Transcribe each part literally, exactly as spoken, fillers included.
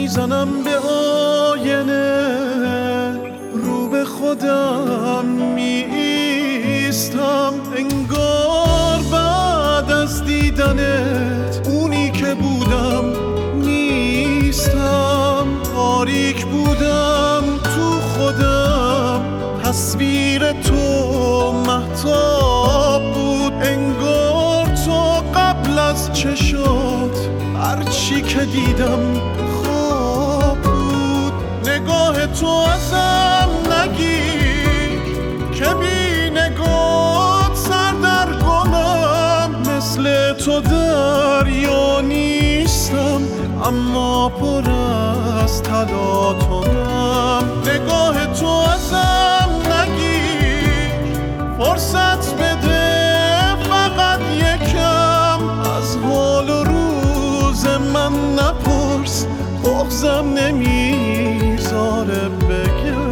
میزنم به آینه، رو به خودم می ایستم، انگار بعد از دیدنت اونی که بودم نیستم. تاریک بودم تو خودم، تصویر تو مهتاب بود، انگار تو قبل از چشات هرچی که دیدم خواب بود. نگاه تو ازم نگیر که بی نگات سردرگمم، مثل تو دریا نیستم اما پر از تلاطمم. نگاه تو ازم نگیر، فرصت بده فقط یکم، از حال و روز من نپرس، بغضم نمیذاره بگم.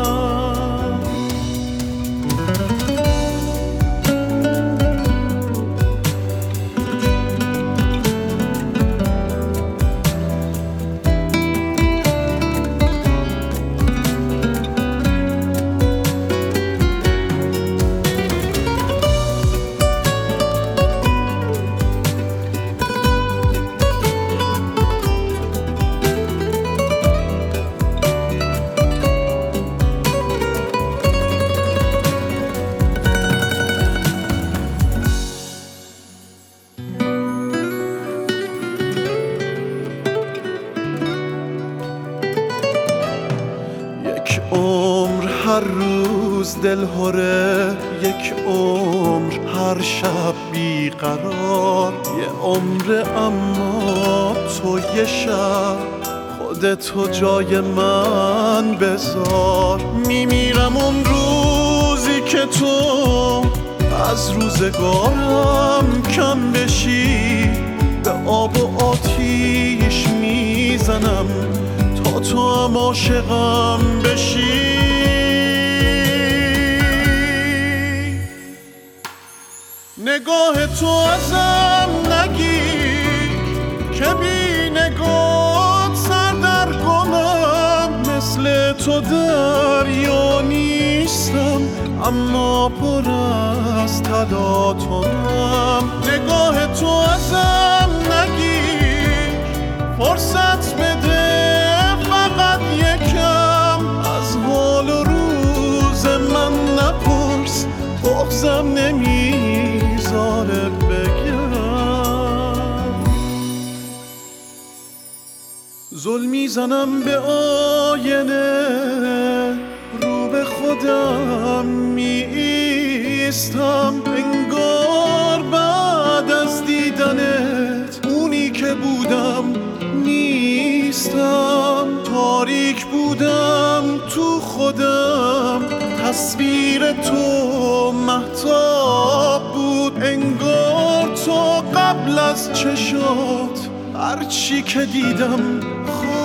یک عمر هر روز دلهره، یک عمر هر شب بیقرار، یه عمر اما تو یه شب خودتو جای من بذار. میمیرم اون روزی که تو از روزگارم کم بشی، به آب و آتیش میزنم تا تو هم عاشقم بشی. نگاه تو ازم نگیر که بی نگات سردرگمم، مثل تو دریا نیستم اما پر از تلاطمم. نگاه تو ازم نگیر، فرصت بده فقط یکم، از حال و روز من نپرس، بغضم نمیذاره بگم. ظلم میزنم به آینه، رو به خودم می ایستم، انگار بعد از دیدنت اونی که بودم نیستم. تاریک بودم تو خودم، تصویر تو مهتاب بود، انگار تو قبل از چشات هرچی که دیدم خواب